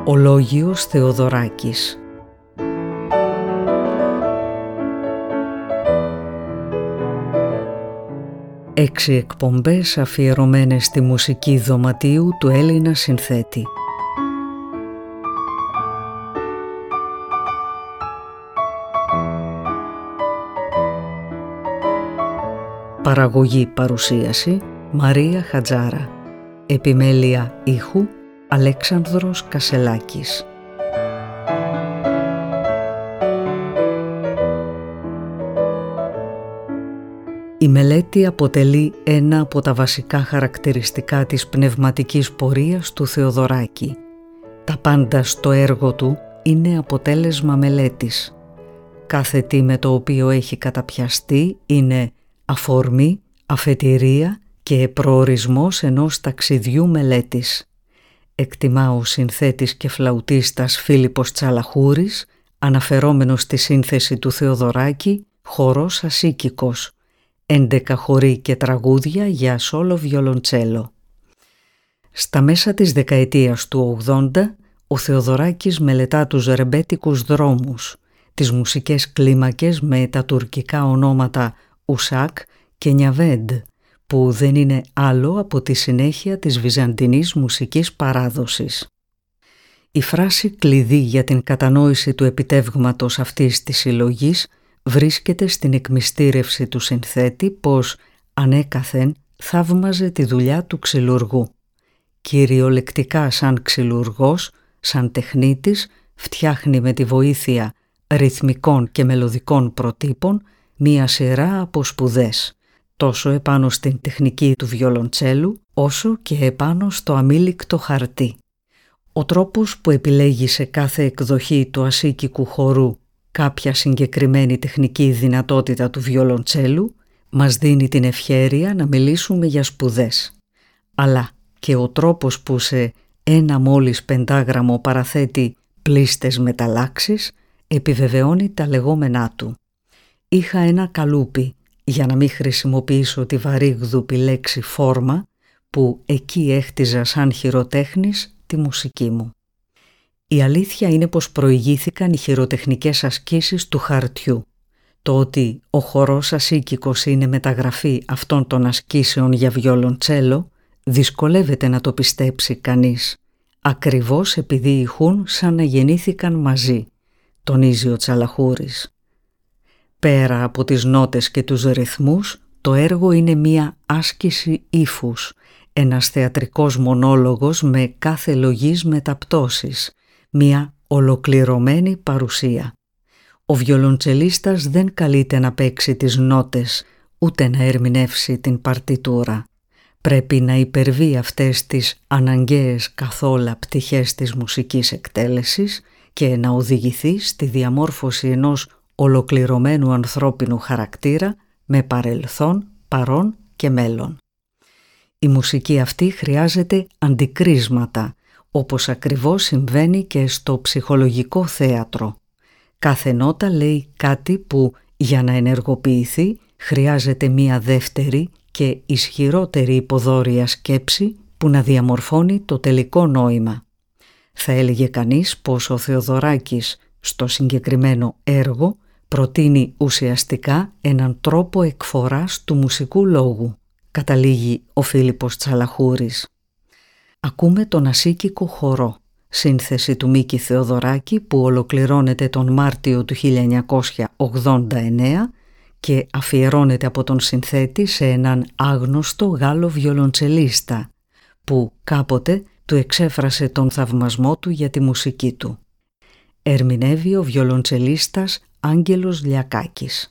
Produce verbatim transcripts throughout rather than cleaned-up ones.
Ο Λόγιος Θεοδωράκης. Έξι εκπομπές αφιερωμένες στη μουσική δωματίου του Έλληνα συνθέτη. Παραγωγή παρουσίαση Μαρία Χατζάρα. Επιμέλεια ήχου Αλέξανδρος Κασελάκης. Η μελέτη αποτελεί ένα από τα βασικά χαρακτηριστικά της πνευματικής πορείας του Θεοδωράκη. Τα πάντα στο έργο του είναι αποτέλεσμα μελέτης. Κάθε τι με το οποίο έχει καταπιαστεί είναι αφορμή, αφετηρία και προορισμός ενός ταξιδιού μελέτης. Εκτιμά ο συνθέτης και φλαουτίστας Φίλιππος Τσαλαχούρης, αναφερόμενος στη σύνθεση του Θεοδωράκη, χορός ασίκικος, έντεκα χοροί και τραγούδια για σόλο βιολοντσέλο. Στα μέσα της δεκαετίας του ογδόντα, ο Θεοδωράκης μελετά τους ρεμπέτικους δρόμους, τις μουσικές κλίμακες με τα τουρκικά ονόματα Ουσάκ και Νιαβέντ, που δεν είναι άλλο από τη συνέχεια της βυζαντινής μουσικής παράδοσης. Η φράση κλειδί για την κατανόηση του επιτεύγματος αυτής της συλλογής βρίσκεται στην εκμυστήρευση του συνθέτη πως ανέκαθεν θαύμαζε τη δουλειά του ξυλουργού. Κυριολεκτικά σαν ξυλουργός, σαν τεχνίτης, φτιάχνει με τη βοήθεια ρυθμικών και μελωδικών προτύπων μία σειρά από σπουδές, τόσο επάνω στην τεχνική του βιολοντσέλου, όσο και επάνω στο αμήλικτο χαρτί. Ο τρόπος που επιλέγει σε κάθε εκδοχή του ασίκικου χορού κάποια συγκεκριμένη τεχνική δυνατότητα του βιολοντσέλου μας δίνει την ευχέρεια να μιλήσουμε για σπουδές. Αλλά και ο τρόπος που σε ένα μόλις πεντάγραμμο παραθέτει πλήστες μεταλλάξεις επιβεβαιώνει τα λεγόμενά του. Είχα ένα καλούπι, για να μην χρησιμοποιήσω τη βαρύγδουπη λέξη φόρμα, που εκεί έχτιζα σαν χειροτέχνης τη μουσική μου. Η αλήθεια είναι πως προηγήθηκαν οι χειροτεχνικές ασκήσεις του χαρτιού. Το ότι ο χορός ασίκικος είναι μεταγραφή αυτών των ασκήσεων για βιολοντσέλο δυσκολεύεται να το πιστέψει κανείς, ακριβώς επειδή ηχούν σαν να γεννήθηκαν μαζί, τονίζει ο Τσαλαχούρης. Πέρα από τις νότες και τους ρυθμούς, το έργο είναι μία άσκηση ύφους, ένας θεατρικός μονόλογος με κάθε λογής μεταπτώσεις, μία ολοκληρωμένη παρουσία. Ο βιολοντσελίστας δεν καλείται να παίξει τις νότες, ούτε να ερμηνεύσει την παρτιτούρα. Πρέπει να υπερβεί αυτές τις αναγκαίες καθόλα πτυχές της μουσικής εκτέλεσης και να οδηγηθεί στη διαμόρφωση ενός ολοκληρωμένου ανθρώπινου χαρακτήρα με παρελθόν, παρόν και μέλλον. Η μουσική αυτή χρειάζεται αντικρίσματα, όπως ακριβώς συμβαίνει και στο ψυχολογικό θέατρο. Κάθε νότα λέει κάτι που για να ενεργοποιηθεί χρειάζεται μία δεύτερη και ισχυρότερη υποδόρια σκέψη που να διαμορφώνει το τελικό νόημα. Θα έλεγε κανείς πως ο Θεοδωράκης στο συγκεκριμένο έργο προτείνει ουσιαστικά έναν τρόπο εκφοράς του μουσικού λόγου, καταλήγει ο Φίλιππος Τσαλαχούρης. Ακούμε τον ασίκικο χορό, σύνθεση του Μίκη Θεοδωράκη που ολοκληρώνεται τον Μάρτιο του χίλια εννιακόσια ογδόντα εννέα και αφιερώνεται από τον συνθέτη σε έναν άγνωστο Γάλλο βιολοντσελίστα που κάποτε του εξέφρασε τον θαυμασμό του για τη μουσική του. Ερμηνεύει ο βιολοντσελίστας Άγγελος Λιακάκης.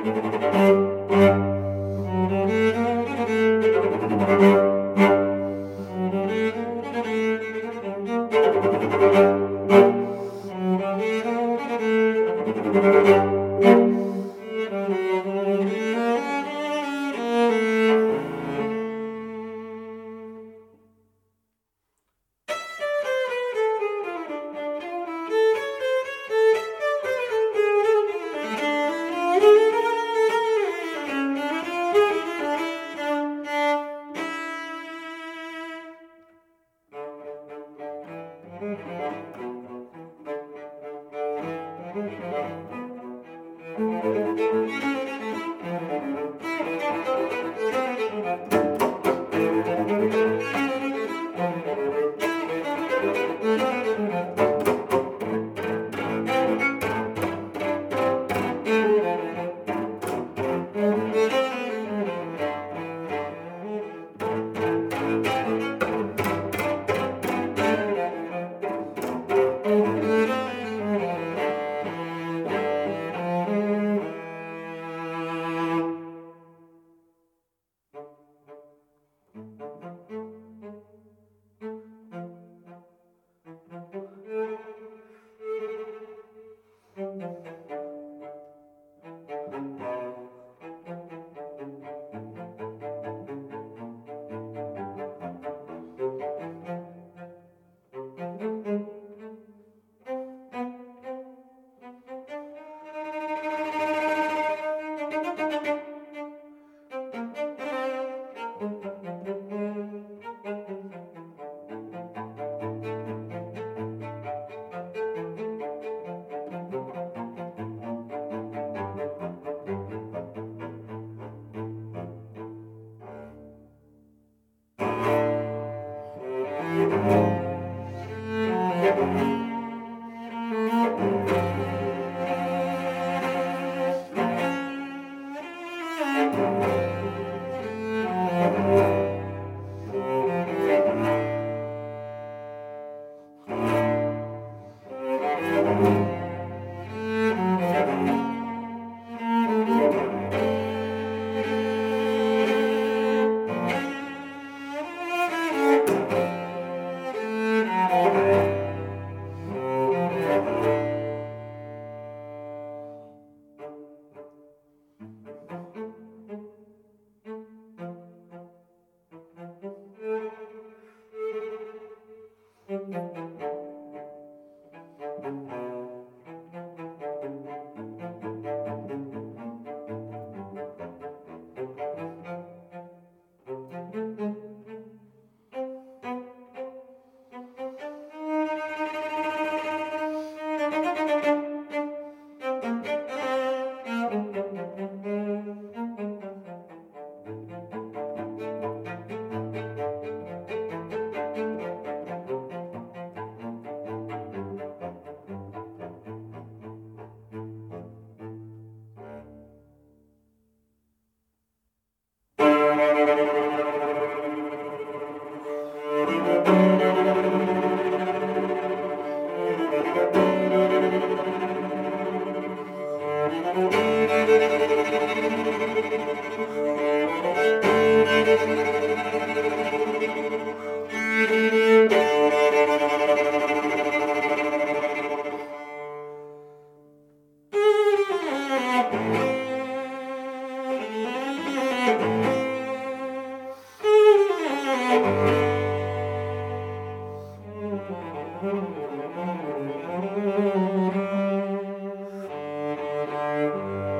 Thank you.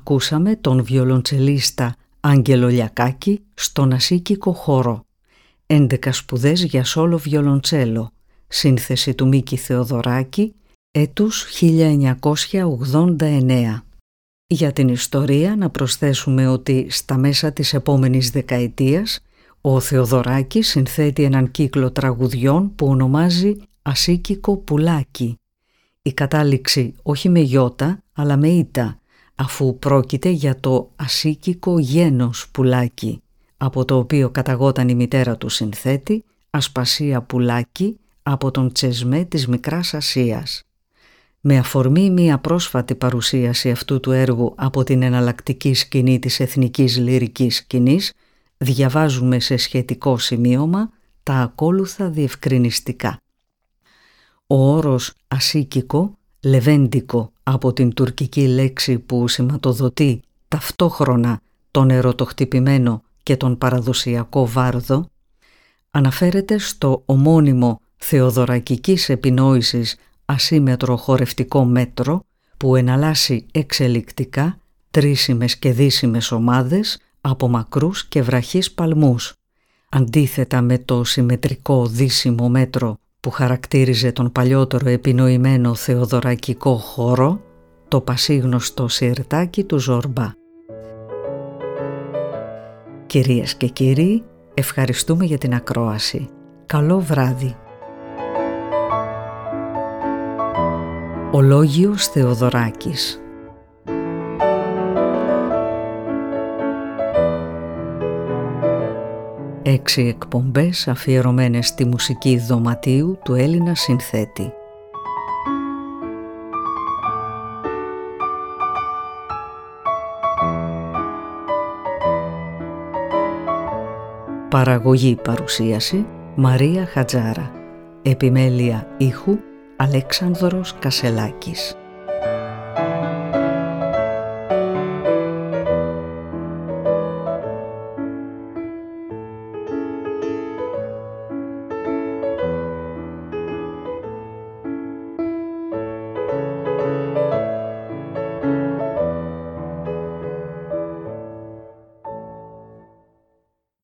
ακούσαμε τον βιολοντσελίστα Άγγελο Λιακάκη στον ασίκικο χώρο. έντεκα σπουδές για σόλο βιολοντσέλο, σύνθεση του Μίκη Θεοδωράκη, έτους χίλια εννιακόσια ογδόντα εννέα. Για την ιστορία να προσθέσουμε ότι στα μέσα της επόμενης δεκαετίας ο Θεοδωράκης συνθέτει έναν κύκλο τραγουδιών που ονομάζει «Ασίκικο πουλάκι». Η κατάληξη όχι με γιώτα αλλά με ήτα, αφού πρόκειται για το ασίκικο γένος πουλάκι, από το οποίο καταγόταν η μητέρα του συνθέτη, Ασπασία Πουλάκη, από τον Τσεσμέ της Μικράς Ασίας. Με αφορμή μία πρόσφατη παρουσίαση αυτού του έργου από την εναλλακτική σκηνή της εθνικής λυρικής σκηνής, διαβάζουμε σε σχετικό σημείωμα τα ακόλουθα διευκρινιστικά. Ο όρος ασίκικο, λεβέντικο από την τουρκική λέξη που σηματοδοτεί ταυτόχρονα τον ερωτοχτυπημένο και τον παραδοσιακό βάρδο, αναφέρεται στο ομώνυμο θεοδωρακικής επινόησης ασύμετρο χορευτικό μέτρο που εναλλάσσει εξελικτικά τρίσιμες και δύσιμες ομάδες από μακρούς και βραχείς παλμούς, αντίθετα με το συμμετρικό δύσιμο μέτρο που χαρακτήριζε τον παλιότερο επινοημένο θεοδωρακικό χώρο, το πασίγνωστο σιρτάκι του Ζορμπά. Κυρίες και κύριοι, ευχαριστούμε για την ακρόαση. Καλό βράδυ. Ο Λόγιος Θεοδωράκης. Έξι εκπομπές αφιερωμένες στη μουσική δωματίου του Έλληνα συνθέτη. Παραγωγή παρουσίαση Μαρία Χατζάρα. Επιμέλεια ήχου Αλέξανδρος Κασελάκης.